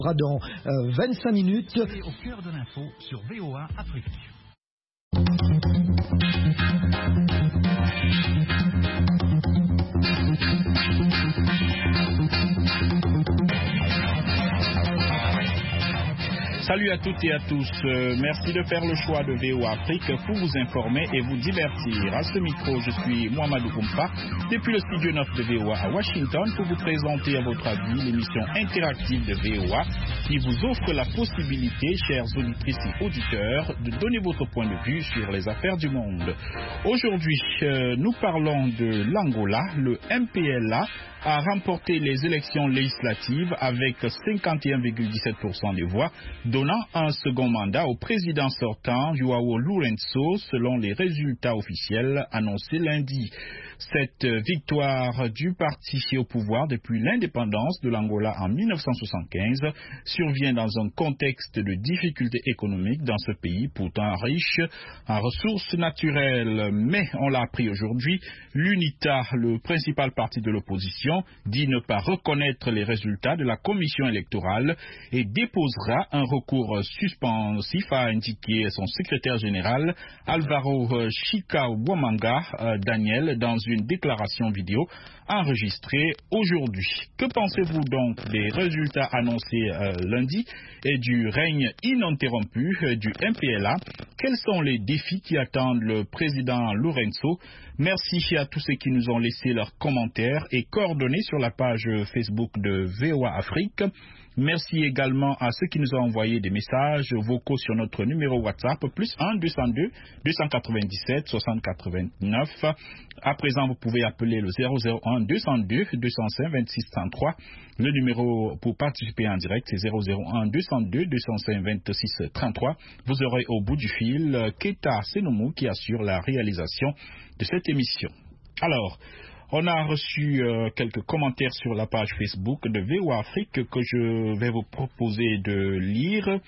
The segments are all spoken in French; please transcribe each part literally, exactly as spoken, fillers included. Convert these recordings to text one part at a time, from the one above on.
Dans euh, vingt-cinq minutes. C'est au cœur de l'info sur V O A Afrique. Salut à toutes et à tous. Euh, merci de faire le choix de V O A Afrique pour vous informer et vous divertir. À ce micro, je suis Mohamedou Koumpa, depuis le studio neuf de V O A à Washington, pour vous présenter à votre avis l'émission interactive de V O A qui vous offre la possibilité, chers auditrices et auditeurs, de donner votre point de vue sur les affaires du monde. Aujourd'hui, euh, nous parlons de l'Angola. Le M P L A a remporté les élections législatives avec cinquante et un virgule dix-sept pour cent des voix, donnant un second mandat au président sortant, João Lourenço, selon les résultats officiels annoncés lundi. Cette victoire du parti au pouvoir depuis l'indépendance de l'Angola en mille neuf cent soixante-quinze survient dans un contexte de difficultés économiques dans ce pays pourtant riche en ressources naturelles. Mais, on l'a appris aujourd'hui, l'UNITA, le principal parti de l'opposition, dit ne pas reconnaître les résultats de la commission électorale et déposera un recours suspensif, a indiqué son secrétaire général Alvaro Chikawamanga euh, Daniel dans une une déclaration vidéo enregistrée aujourd'hui. Que pensez-vous donc des résultats annoncés euh, lundi et du règne ininterrompu euh, du M P L A? Quels sont les défis qui attendent le président Lourenço? Merci à tous ceux qui nous ont laissé leurs commentaires et coordonnées sur la page Facebook de V O A Afrique. Merci également à ceux qui nous ont envoyé des messages vocaux sur notre numéro WhatsApp, plus un deux cent deux deux cent quatre-vingt-dix-sept soixante quatre-vingt-neuf. À présent, vous pouvez appeler le zéro zéro un deux cent deux deux cent cinq vingt-six cent trois. Le numéro pour participer en direct, c'est zéro zéro un deux cent deux deux cent cinq vingt-six trente-trois. Vous aurez au bout du fil Keita Senoumou qui assure la réalisation de cette émission. Alors, on a reçu euh, quelques commentaires sur la page Facebook de V O A Afrique que je vais vous proposer de lire. Euh,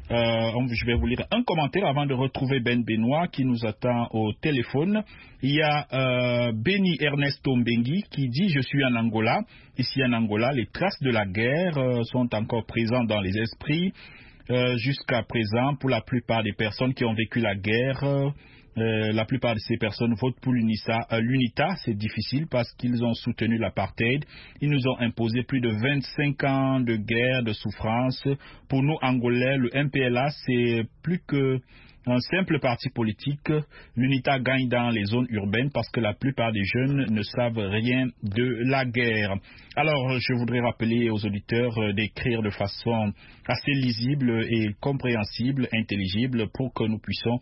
je vais vous lire un commentaire avant de retrouver Ben Benoît qui nous attend au téléphone. Il y a euh, Beni Ernesto Mbengi qui dit « Je suis en Angola. Ici en Angola, les traces de la guerre euh, sont encore présentes dans les esprits. Euh, jusqu'à présent, pour la plupart des personnes qui ont vécu la guerre, euh, Euh, la plupart de ces personnes votent pour l'UNITA. Euh, l'UNITA, c'est difficile parce qu'ils ont soutenu l'apartheid. Ils nous ont imposé plus de vingt-cinq ans de guerre, de souffrance. Pour nous, Angolais, le M P L A, c'est plus que un simple parti politique. L'UNITA gagne dans les zones urbaines parce que la plupart des jeunes ne savent rien de la guerre. Alors, je voudrais rappeler aux auditeurs euh, d'écrire de façon assez lisible et compréhensible, intelligible, pour que nous puissions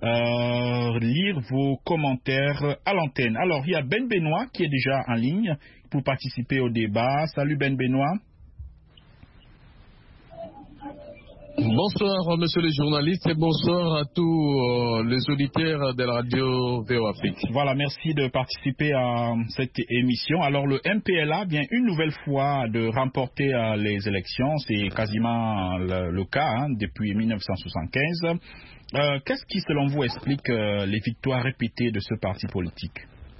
euh, lire vos commentaires à l'antenne. Alors, il y a Ben Benoît qui est déjà en ligne pour participer au débat. Salut Ben Benoît. Bonsoir, monsieur le journaliste, et bonsoir à tous euh, les auditeurs de la radio V O A Afrique. Voilà, merci de participer à cette émission. Alors, le M P L A vient une nouvelle fois de remporter euh, les élections. C'est quasiment le, le cas hein, depuis mille neuf cent soixante-quinze. Euh, qu'est-ce qui, selon vous, explique euh, les victoires répétées de ce parti politique?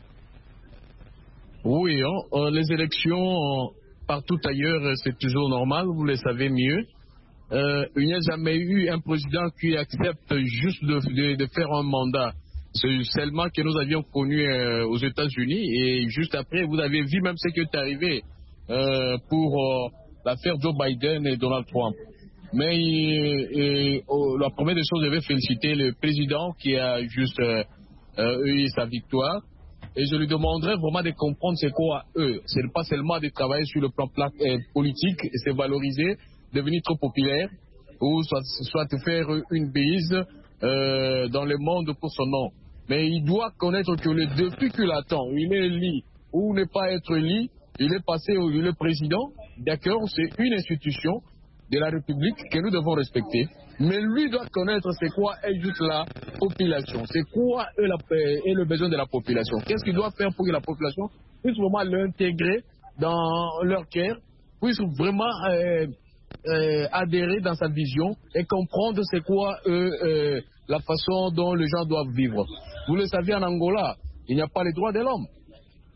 Oui, hein, les élections euh, partout ailleurs, c'est toujours normal, vous le savez mieux. Euh, il n'y a jamais eu un président qui accepte juste de, de, de faire un mandat. C'est seulement que nous avions connu euh, aux États-Unis et juste après, vous avez vu même ce qui est arrivé euh, pour euh, l'affaire Joe Biden et Donald Trump. Mais euh, euh, la première des choses, je vais féliciter le président qui a juste euh, euh, eu sa victoire. Et je lui demanderai vraiment de comprendre c'est quoi eux. Ce n'est pas seulement de travailler sur le plan euh, politique et se valoriser, devenir trop populaire ou soit, soit faire une bise euh, dans le monde pour son nom. Mais il doit connaître que le défi qu'il attend, il est élu ou ne pas être élu, il est passé au il est président, d'accord, c'est une institution de la République que nous devons respecter. Mais lui doit connaître c'est quoi est juste la population, c'est quoi est, la, est le besoin de la population. Qu'est-ce qu'il doit faire pour que la population puisse vraiment l'intégrer dans leur cœur, puisse vraiment euh, Euh, adhérer dans sa vision et comprendre c'est quoi euh, euh, la façon dont les gens doivent vivre. Vous le savez, en Angola, il n'y a pas les droits de l'homme.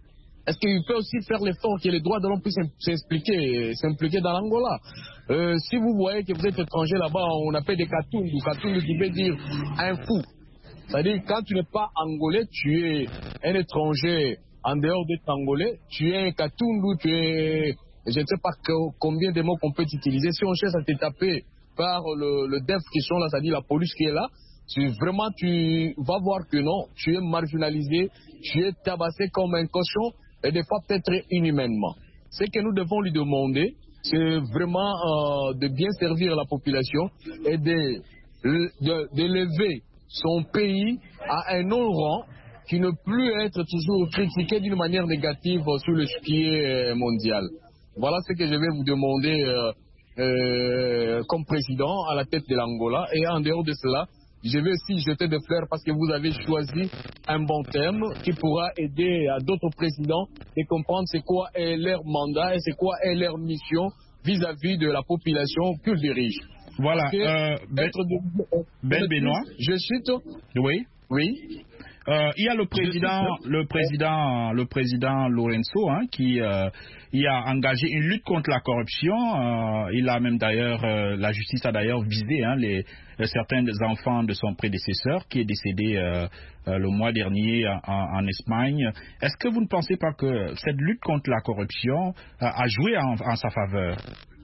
Est-ce qu'il peut aussi faire l'effort que les droits de l'homme puissent s'impliquer, s'impliquer dans l'Angola? euh, Si vous voyez que vous êtes étranger là-bas, on appelle des Katundu, Katundu qui veut dire un fou. C'est-à-dire quand tu n'es pas angolais, tu es un étranger en dehors d'être angolais, tu es un Katundu, tu es... Je ne sais pas que, combien de mots qu'on peut utiliser. Si on cherche à te taper par le, le D E F qui sont là, c'est-à-dire la police qui est là, tu, vraiment tu vas voir que non, tu es marginalisé, tu es tabassé comme un cochon et des fois peut-être inhumainement. Ce que nous devons lui demander, c'est vraiment euh, de bien servir la population et de, de, de lever son pays à un autre rang qui ne plus être toujours critiqué d'une manière négative sur le chiquier mondial. Voilà ce que je vais vous demander euh, euh, comme président à la tête de l'Angola. Et en dehors de cela, je vais aussi jeter des fleurs parce que vous avez choisi un bon thème qui pourra aider à d'autres présidents de comprendre c'est quoi est leur mandat et c'est quoi est leur mission vis-à-vis de la population qu'ils dirigent. Voilà, Que, euh, Ben, de, Ben Benoît. Je cite. Oui. Oui. Euh, il y a le président, le président, le président Lorenzo, hein, qui euh, il a engagé une lutte contre la corruption. Euh, il a même d'ailleurs, euh, la justice a d'ailleurs visé hein, les, les certains enfants de son prédécesseur qui est décédé euh, euh, le mois dernier en, en Espagne. Est-ce que vous ne pensez pas que cette lutte contre la corruption euh, a joué en, en sa faveur?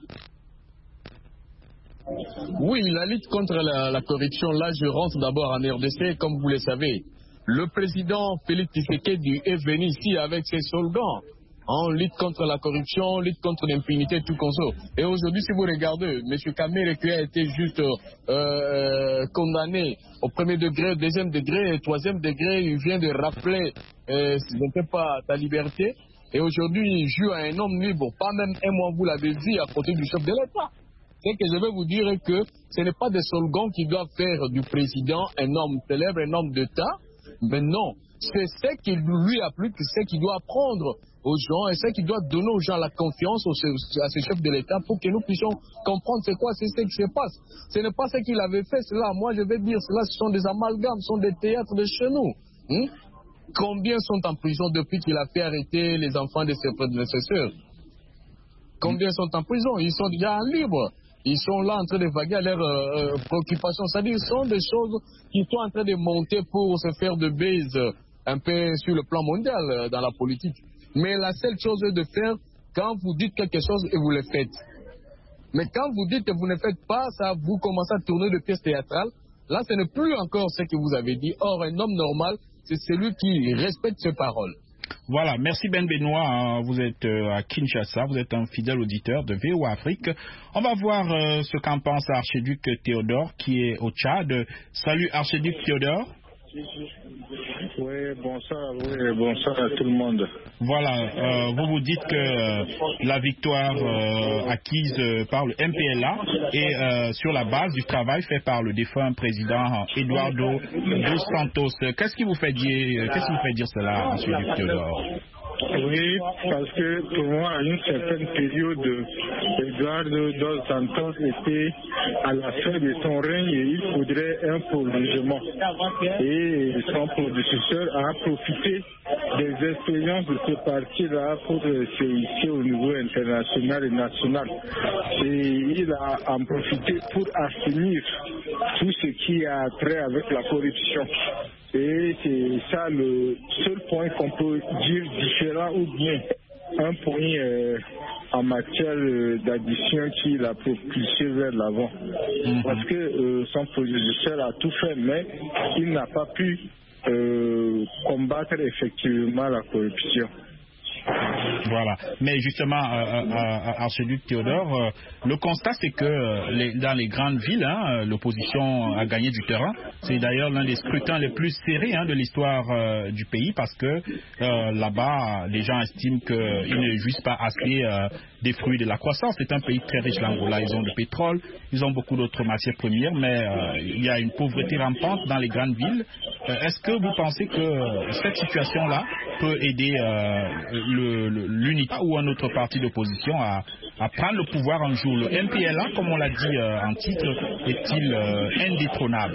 Oui, la lutte contre la, la corruption, là je rentre d'abord en R D C, comme vous le savez. Le président Félix Tshisekedi est venu ici avec ses slogans. On lutte contre la corruption, lutte contre l'impunité, tout comme ça. Et aujourd'hui, si vous regardez, M. Kamere qui a été juste euh, condamné au premier degré, deuxième degré et troisième degré, il vient de rappeler, euh, je ne sais pas, ta liberté. Et aujourd'hui, il joue à un homme libre, pas même un mois, vous l'avez dit, à côté du chef de l'État. C'est que je vais vous dire que ce n'est pas des slogans qui doivent faire du président un homme célèbre, un homme d'État. Mais non, c'est ce qui lui applique, c'est ce qu'il doit apprendre aux gens et c'est ce qu'il doit donner aux gens la confiance à ce chef de l'État pour que nous puissions comprendre c'est quoi, c'est ce qui se passe. Ce n'est pas ce qu'il avait fait, cela. Moi, je vais dire, cela, ce sont des amalgames, ce sont des théâtres de chez nous. Hum? Combien sont en prison depuis qu'il a fait arrêter les enfants de ses prédécesseurs? Combien sont en prison? Ils sont déjà en libre. Ils sont là en train de vaguer à leurs euh, préoccupations. C'est-à-dire ce sont des choses qui sont en train de monter pour se faire de base un peu sur le plan mondial euh, dans la politique. Mais la seule chose est de faire quand vous dites quelque chose et vous le faites. Mais quand vous dites que vous ne faites pas ça, vous commencez à tourner de pièces théâtrales. Là, ce n'est plus encore ce que vous avez dit. Or, un homme normal, c'est celui qui respecte ses paroles. Voilà, merci Ben Benoît, vous êtes à Kinshasa, vous êtes un fidèle auditeur de V O A Afrique. On va voir euh, ce qu'en pense Archiduc Théodore qui est au Tchad. Salut Archiduc Théodore. Oui, bonsoir, oui, bonsoir à tout le monde. Voilà, euh, vous vous dites que euh, la victoire euh, acquise euh, par le M P L A est euh, sur la base du travail fait par le défunt président Eduardo dos Santos. Qu'est-ce qui vous fait dire, qu'est-ce qui vous fait dire cela, Archiduc Théodore? Oui, parce que pour moi, à une certaine période, Eduardo dos Santos était à la fin de son règne et il faudrait un prolongement. Et son prédécesseur a profité des expériences de ce parti-là pour se hisser au niveau international et national. Et il a en profité pour assainir tout ce qui a trait avec la corruption. Et c'est ça le seul point qu'on peut dire différent ou bien un point euh, en matière euh, d'addition qui l'a propulsé vers l'avant. Mm-hmm. Parce que euh, son prédécesseur a tout fait, mais il n'a pas pu euh, combattre effectivement la corruption. Voilà. Mais justement, euh, euh, Archiduc Théodore, euh, le constat c'est que euh, les, dans les grandes villes, hein, l'opposition a gagné du terrain. C'est d'ailleurs l'un des scrutins les plus serrés hein, de l'histoire euh, du pays parce que euh, là-bas, les gens estiment qu'ils ne jouissent pas assez euh, des fruits de la croissance. C'est un pays très riche, l'Angola. Ils ont du pétrole, ils ont beaucoup d'autres matières premières, mais euh, il y a une pauvreté rampante dans les grandes villes. Euh, est-ce que vous pensez que cette situation-là peut aider euh, l'unité ou un autre parti d'opposition à, à prendre le pouvoir un jour. Le M P L A, comme on l'a dit euh, en titre, est-il euh, indétrônable?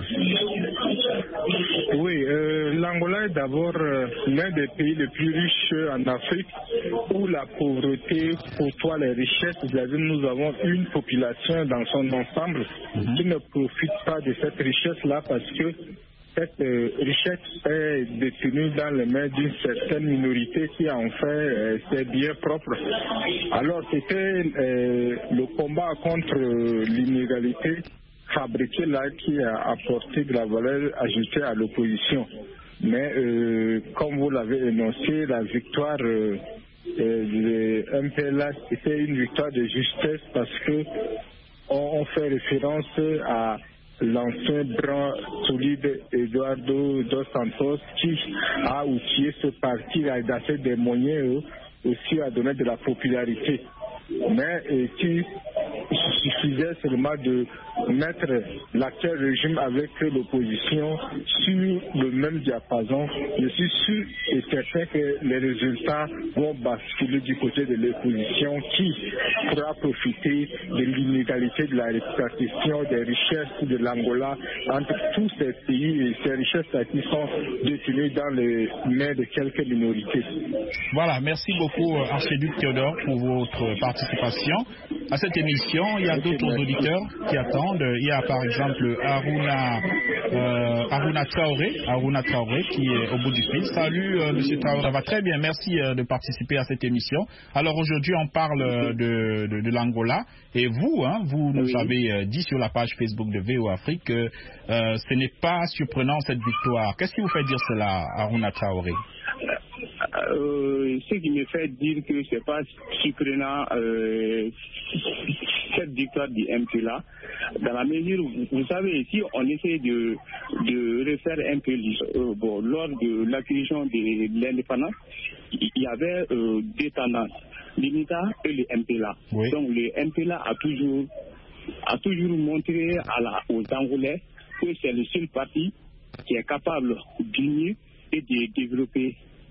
Oui, euh, l'Angola est d'abord euh, l'un des pays les plus riches en Afrique où la pauvreté côtoie les richesses. C'est-à-dire nous avons une population dans son ensemble mm-hmm. qui ne profite pas de cette richesse-là parce que cette euh, richesse est détenue dans les mains d'une certaine minorité qui en fait euh, ses biens propres. Alors c'était euh, le combat contre euh, l'inégalité fabriquée là qui a apporté de la valeur ajoutée à l'opposition. Mais euh, comme vous l'avez énoncé, la victoire euh, euh, de M P L A était une victoire de justesse parce que on, on fait référence à l'ancien bras solide Eduardo dos Santos qui a outillé ce parti, il a assez des moyens aussi à donner de la popularité. Mais et qui suffisait seulement de mettre l'actuel régime avec l'opposition sur le même diapason. Je suis sûr et certain que les résultats vont basculer du côté de l'opposition qui pourra profiter de l'inégalité de la répartition des richesses de l'Angola entre tous ces pays et ces richesses qui sont détenues dans les mains de quelques minorités. Voilà, merci beaucoup Archiduc Théodore pour votre participation à cette émission. Il y a d'autres auditeurs qui attendent. Il y a par exemple Aruna, euh, Aruna Traoré, Aruna Traoré qui est au bout du fil. Salut euh, Monsieur Traoré, ça va très bien. Merci euh, de participer à cette émission. Alors aujourd'hui on parle de, de, de l'Angola et vous, hein, vous nous oui. avez euh, dit sur la page Facebook de V O A Afrique que euh, ce n'est pas surprenant cette victoire. Qu'est-ce qui vous fait dire cela, Aruna Traoré? Euh, ce qui me fait dire que c'est pas surprenant euh, cette victoire du M P L A, dans la mesure où vous savez, si on essaie de, de refaire un peu euh, bon, lors de l'acquisition de l'indépendance, il y avait euh, deux tendances, l'UNITA et le M P L A. Oui. Donc le M P L A a toujours a toujours montré à la, aux Angolais que c'est le seul parti qui est capable d'unir et de développer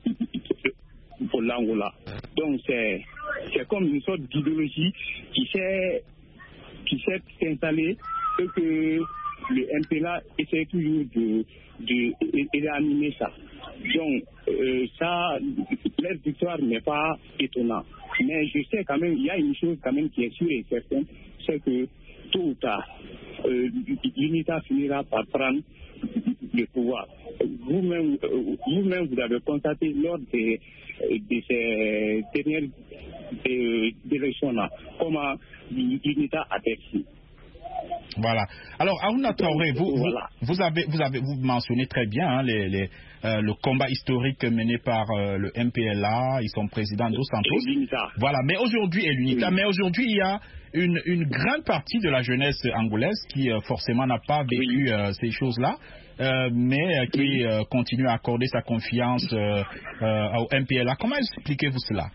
pour l'Angola. Donc c'est c'est comme une sorte d'idéologie qui s'est qui s'est installée et que le M P L A essaie toujours de de, de réanimer ça. Donc euh, ça, leur victoire n'est pas étonnante. Mais je sais quand même, il y a une chose quand même qui est sûre et certaine, c'est que tôt ou tard, euh, l'UNITA finira par prendre le pouvoir. Vous-même, vous-même, vous avez constaté lors de, de ces dernières élections-là comment l'UNITA a perçu. Voilà. Alors, Aruna Traoré, vous, voilà. vous, vous, avez, vous avez vous mentionnez très bien hein, les, les, euh, le combat historique mené par euh, le M P L A, ils sont présidents dos Santos. Et l'UNITA. Voilà, mais aujourd'hui, et l'UNITA, oui. mais aujourd'hui, il y a une, une grande partie de la jeunesse angolaise qui euh, forcément n'a pas vécu oui. euh, ces choses-là. Euh, mais euh, qui oui. euh, continue à accorder sa confiance euh, euh, au M P L A. Comment expliquez-vous cela?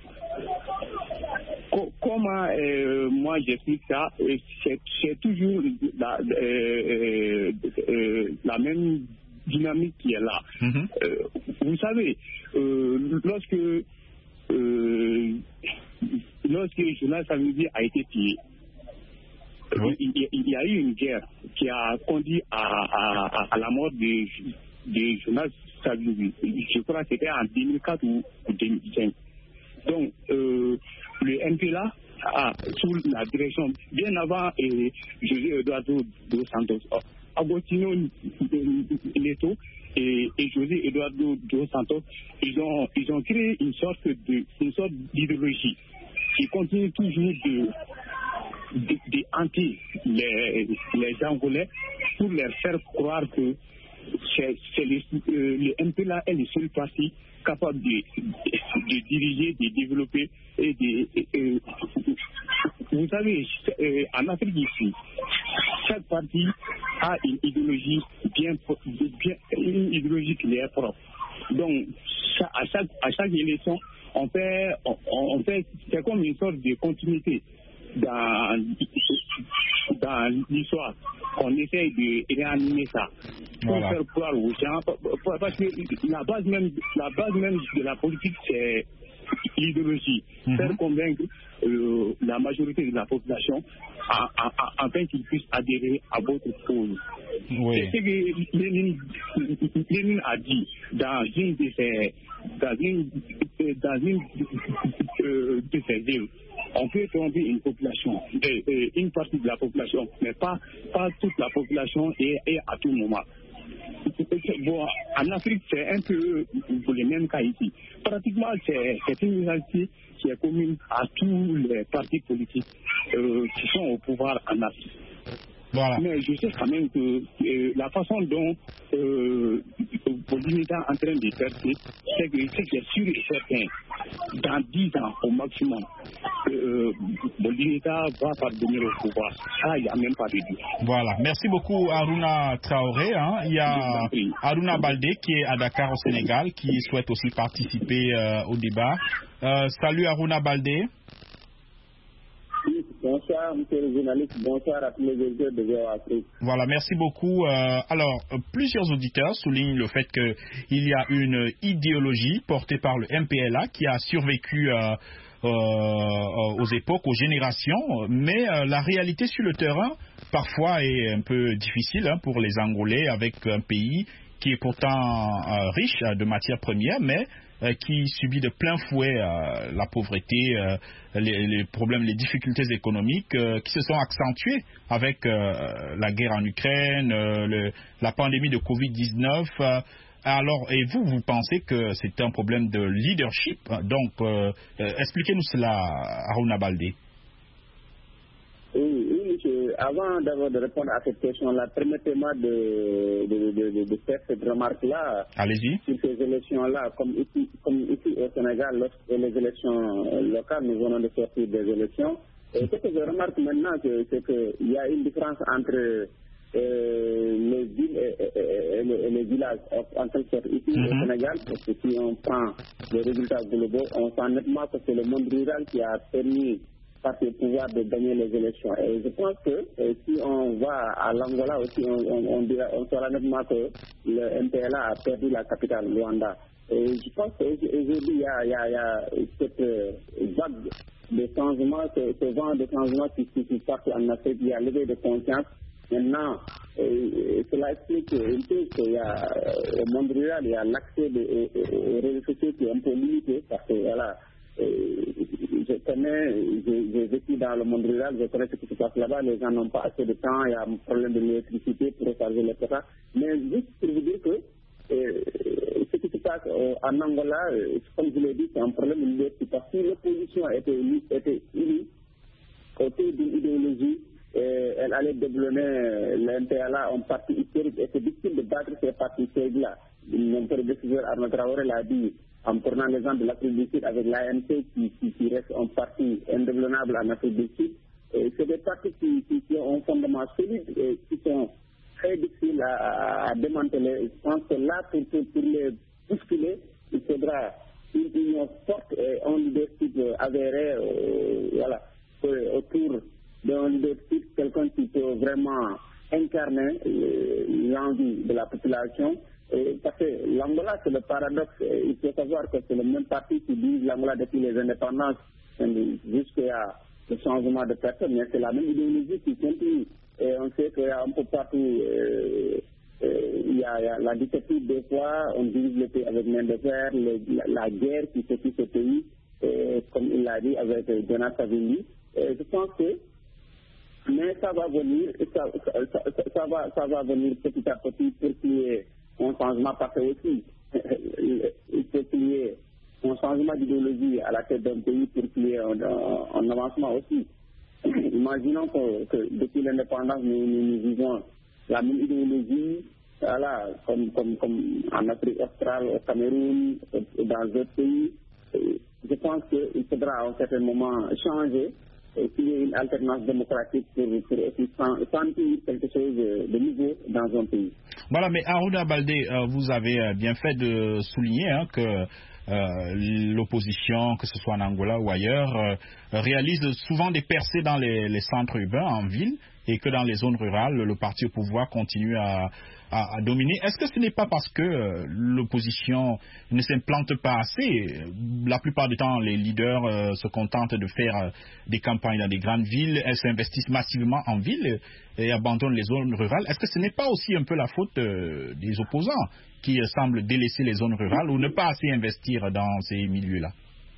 Comment euh, moi j'explique ça? C'est, c'est toujours la, euh, euh, la même dynamique qui est là. Mm-hmm. Euh, vous savez, euh, lorsque euh, lorsque Jonas Savimbi a été pillé, oui. il, il y a eu une guerre qui a conduit à, à, à la mort de, de Jonas Savimbi. Je crois que c'était en deux mille quatre ou deux mille cinq. Donc, euh, le M P L A a, sous la direction, bien avant et José Eduardo dos Santos, Agostino Neto et, et José Eduardo dos Santos, ils ont, ils ont créé une sorte, de, une sorte d'idéologie qui continue toujours de, de, de hanter les, les Angolais pour leur faire croire que c'est, c'est le, euh, le M P L A est le seul parti capable de, de, de diriger, de développer et de... Euh, vous savez, euh, en Afrique ici, chaque parti a une idéologie bien, bien une idéologie qui est propre. Donc, à chaque, à chaque élection, on fait, on, on fait, c'est comme une sorte de continuité dans, dans l'histoire. On essaye de réanimer ça pour voilà. faire croire aux gens, parce que la base même, la base même de la politique, c'est, l'idéologie, mm-hmm. faire convaincre euh, la majorité de la population afin qu'ils puissent adhérer à votre cause. Oui. C'est ce que Lénine, Lénine a dit dans une de ses, dans une, dans une euh, de ses villes. On peut tromper une population, euh, euh, une partie de la population, mais pas, pas toute la population et, et à tout moment. Bon, en Afrique, c'est un peu pour les mêmes cas ici. Pratiquement, c'est, c'est une réalité qui est commune à tous les partis politiques euh, qui sont au pouvoir en Afrique. Voilà. Mais je sais quand même que euh, la façon dont euh, Bolivita est en train de faire, c'est que c'est sûr et certain, dans dix ans au maximum, euh, Bolivita va parvenir au pouvoir. Ça, il n'y a même pas de doute. Voilà. Merci beaucoup, Haruna Traoré. Hein. Il y a Haruna Baldé qui est à Dakar au Sénégal, qui souhaite aussi participer euh, au débat. Euh, salut Haruna Baldé. Bonsoir, monsieur le journaliste. Bonsoir à tous les auditeurs de V O A Afrique. Voilà, merci beaucoup. Euh, alors, plusieurs auditeurs soulignent le fait qu'il y a une idéologie portée par le M P L A qui a survécu euh, euh, aux époques, aux générations, mais euh, la réalité sur le terrain, parfois, est un peu difficile hein, pour les Angolais, avec un pays qui est pourtant euh, riche de matières premières, mais Euh, qui subit de plein fouet euh, la pauvreté, euh, les, les problèmes, les difficultés économiques euh, qui se sont accentuées avec euh, la guerre en Ukraine, euh, le, la pandémie de covid dix-neuf. Euh, alors, et vous, vous pensez que c'est un problème de leadership? Donc, euh, euh, expliquez-nous cela, Haruna Baldé. Oui, oui, je, avant d'abord de répondre à cette question-là, permettez-moi de, de, de, de, de faire cette remarque-là. Allez-y. Sur ces élections-là, comme ici, comme ici au Sénégal, lorsque les élections locales, nous venons de sortir des élections. Et ce que je remarque maintenant, c'est qu'il y a une différence entre euh, les villes et, et, et, et, les, et les villages. En quelque sorte, ici mm-hmm. au Sénégal, parce que si on prend les résultats globaux, on sent nettement que c'est le monde rural qui a permis par le pouvoir de gagner les élections. Et je pense que euh, si on va à l'Angola aussi, on, on, on, dira, on saura nettement que le M P L A a perdu la capitale, Luanda. Et je pense qu'aujourd'hui, il y a, il y a, il y a cette euh, vague de changements, ce, ce vent de changements qui se passe en Afrique. Il y a levé de conscience. Maintenant, euh, cela explique une chose, qu'il y a euh, au monde rural, il y a l'accès aux réseaux sociaux qui est un peu limité, parce que voilà, je connais, j'ai vécu dans le monde rural, je connais ce qui se passe là-bas, les gens n'ont pas assez de temps, il y a un problème de l'électricité pour recharger les portables. Mais juste pour vous dire que euh, ce qui se passe euh, en Angola, euh, comme je l'ai dit, c'est un problème de leadership. Parce que si l'opposition était, était unie autour d'une idéologie, euh, elle allait développer l'M P L A en parti historique, et c'est difficile de battre ces partis historiques-là. Mon prédécesseur Arnaud Traoré l'a dit, en prenant l'exemple de l'Afrique du Sud avec l'A N C qui, qui, qui reste un parti indéboulonnable en Afrique du Sud. C'est des partis qui, qui, qui ont un fondement solide et qui sont très difficiles à, à démanteler. Je pense que là, pour, pour, pour les bousculer, il faudra une union forte et un leadership avéré euh, voilà, autour d'un leadership, quelqu'un qui peut vraiment incarner euh, l'envie de la population. Et parce que l'Angola, c'est le paradoxe. Il faut savoir que c'est le même parti qui dirige l'Angola depuis les indépendances jusqu'à le changement de personne. Mais c'est la même idéologie qui continue. Et on sait qu'il y a un peu partout, euh, euh, il, y a, il y a la dictature des fois, on dirige le pays avec main de fer, le, la, la guerre qui secoue ce pays, et, comme il l'a dit avec Jonas Savimbi. Et je pense que mais ça va venir, ça, ça, ça, ça, va, ça va venir petit à petit pour qu'il y ait un changement parfait aussi. Il faut qu'il y ait un changement d'idéologie à la tête d'un pays pour qu'il y ait un, un, un avancement aussi. Imaginons que, que depuis l'indépendance, nous, nous, nous vivons la même idéologie, voilà, comme, comme, comme en Afrique australe, au Cameroun, et dans d'autres pays. Et je pense qu'il faudra à un certain moment changer. Et qu'il y ait une alternance démocratique pour, pour aussi sentir quelque chose de nouveau dans un pays. Voilà, mais Haruna Baldé, euh, vous avez bien fait de souligner hein, que euh, l'opposition, que ce soit en Angola ou ailleurs, euh, réalise souvent des percées dans les, les centres urbains, en ville, et que dans les zones rurales, le parti au pouvoir continue à, à, à dominer. Est-ce que ce n'est pas parce que euh, l'opposition ne s'implante pas assez? La plupart du temps, les leaders euh, se contentent de faire euh, des campagnes dans des grandes villes, elles s'investissent massivement en ville et abandonnent les zones rurales. Est-ce que ce n'est pas aussi un peu la faute euh, des opposants qui euh, semblent délaisser les zones rurales ou ne pas assez investir dans ces milieux-là?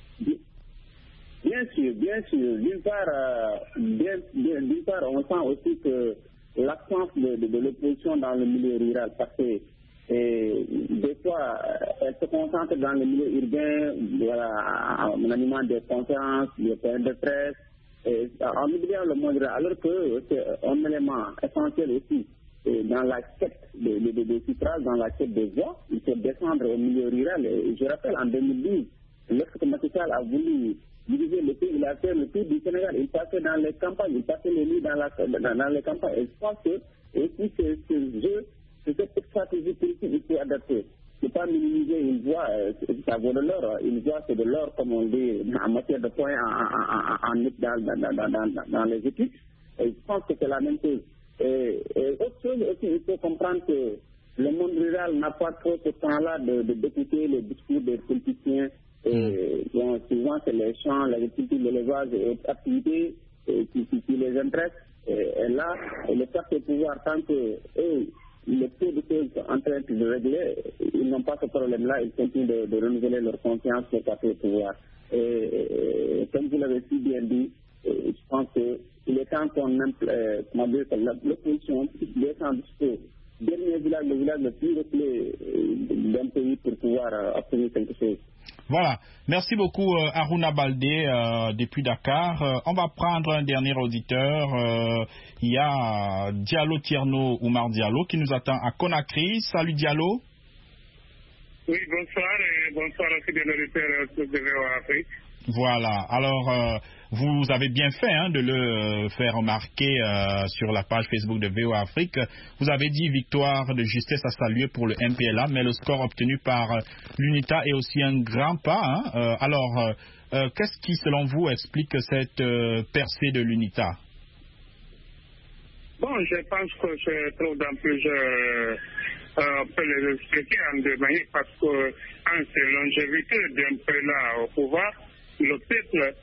Bien sûr, bien sûr. D'une part, euh, bien, bien, d'une part, on sent aussi que l'absence de, de, de l'opposition dans le milieu rural, parce que et, des fois, elle se concentre dans le milieu urbain, voilà, en animant des conférences, des points de presse, et, en oubliant le monde rural, alors que c'est un élément essentiel aussi et dans la quête des de, de, de suffrages, dans la quête des voix. Il faut descendre au milieu rural. Et je rappelle, en deux mille douze, lorsque Macky Sall a voulu diriger le pays, il a fait le tour du Sénégal, il passait dans les campagnes, il passait les nuits dans, la, dans, dans les campagnes. Et je pense que aussi ce, ce jeu, c'est cette stratégie politique qu'il faut adapter. Il ne faut pas minimiser une voix, euh, ça vaut de l'or. Une voix, c'est de l'or, comme on dit, en matière de points en, en, en, en, dans, dans, dans, dans, dans les études. Et je pense que c'est la même chose. Et, et autre chose aussi, il faut comprendre que le monde rural n'a pas trop ce temps-là de, de, d'écouter les discours des politiciens. Et, bon, souvent, c'est les champs, l'agriculture, l'élevage et autres activités et, qui, qui, qui les intéressent. Et, et là, et le parti au pouvoir, tant que eux, le taux de choses en train de régler, ils n'ont pas ce problème-là, ils continuent de, de renouveler leur confiance au parti au pouvoir. Et, et, et comme vous l'avez si bien dit, et, je pense qu'il est temps qu'on euh, l'opposition descend jusqu'au dernier village, le village le plus reculé d'un pays pour pouvoir euh, obtenir quelque chose. Voilà. Merci beaucoup euh, Aruna Baldé euh, depuis Dakar. Euh, on va prendre un dernier auditeur. Euh, il y a Diallo Tierno Oumar Diallo qui nous attend à Conakry. Salut Diallo. Oui, bonsoir et bonsoir à tous les auditeurs de V O A Afrique. Voilà. Alors, euh, vous avez bien fait hein, de le faire remarquer euh, sur la page Facebook de V O A Afrique. Vous avez dit victoire de justesse à saluer pour le M P L A, mais le score obtenu par euh, l'UNITA est aussi un grand pas. Hein. Euh, alors, euh, euh, qu'est-ce qui, selon vous, explique cette euh, percée de l'UNITA? Bon, je pense que je trouve dans plusieurs... Euh, on peut les expliquer en deux manières, parce que, un, c'est longévité d'un M P L A au pouvoir. Le peuple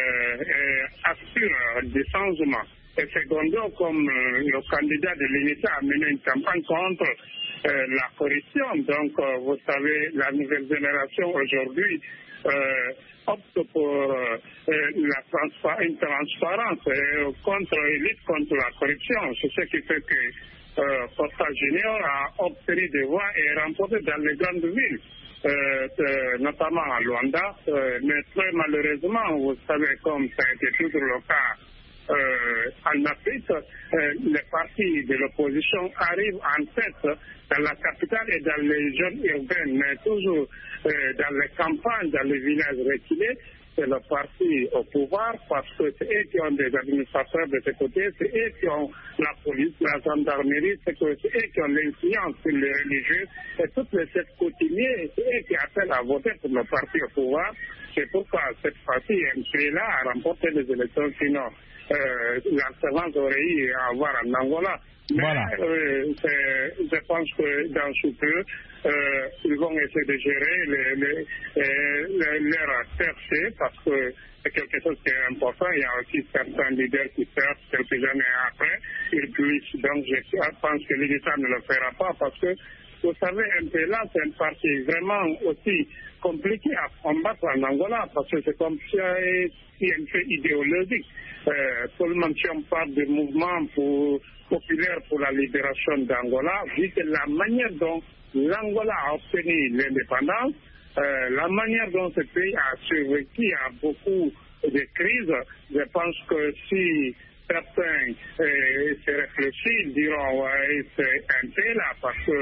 euh, assure des changements. Et secondo, comme euh, le candidat de l'UNITA a mené une campagne contre euh, la corruption, donc euh, vous savez, la nouvelle génération aujourd'hui euh, opte pour euh, la transpa- une transparence euh, contre, lutte contre la corruption. C'est ce qui fait que euh, Costa Junior a obtenu des voix et remporté dans les grandes villes. Euh, euh, notamment à Luanda, euh, mais très malheureusement, vous savez, comme ça a été toujours le cas euh, en Afrique, euh, les partis de l'opposition arrivent en tête dans la capitale et dans les zones urbaines, mais toujours euh, dans les campagnes, dans les villages reculés. C'est le parti au pouvoir parce que c'est eux qui ont des administrateurs de ce côté, c'est eux qui ont la police, la gendarmerie, c'est, que c'est eux qui ont l'influence sur les religieux et toutes les sectes coutumiers, c'est eux qui appellent à voter pour le parti au pouvoir. C'est pourquoi cette partie M P L A a remporté les élections, sinon euh, l'alternance aurait eu à avoir en Angola. Mais voilà. euh, je pense que dans ce peu, euh, ils vont essayer de gérer les, les, les, les, leurs percées parce que c'est quelque chose qui est important. Il y a aussi certains leaders qui perdent quelques années après. Ils puissent, donc je pense que l'État ne le fera pas parce que, vous savez, M P L A, c'est une partie vraiment aussi compliquée à combattre en Angola parce que c'est comme si il y a une fait idéologique. Euh, tout le monde, si on parle de mouvement pour, populaire pour la libération d'Angola, vu que la manière dont l'Angola a obtenu l'indépendance, euh, la manière dont ce pays a survécu à beaucoup de crises, je pense que si certains euh, se réfléchissent, diront ouais, c'est un peu là parce que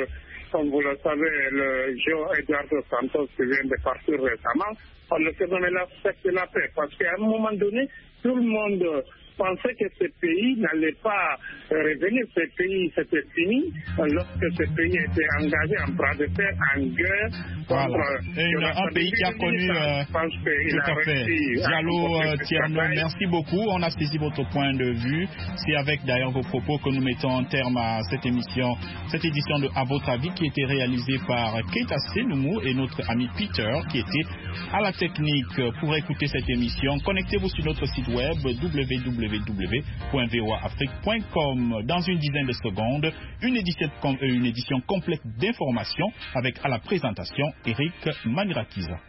comme vous le savez, le João Eduardo Santos qui vient de partir récemment, on ne se donnait la fête de la paix. Parce qu'à un moment donné, tout le monde pensait que ce pays n'allait pas revenir. Ce pays, c'était fini lorsque ce pays était engagé en bras de fer, en guerre. Voilà. Contre Et un pays qui a connu euh, tout à fait. Diallo euh, Tierno, merci beaucoup. On a saisi votre point de vue. C'est avec d'ailleurs vos propos que nous mettons en terme à cette émission, cette édition de À votre avis qui était réalisée par Keita Senoumou et notre ami Peter qui était à la technique. Pour écouter cette émission, connectez-vous sur notre site web w w w point v o a afrique point com. Dans une dizaine de secondes, une édition, une édition complète d'informations avec à la présentation Eric Manirakiza.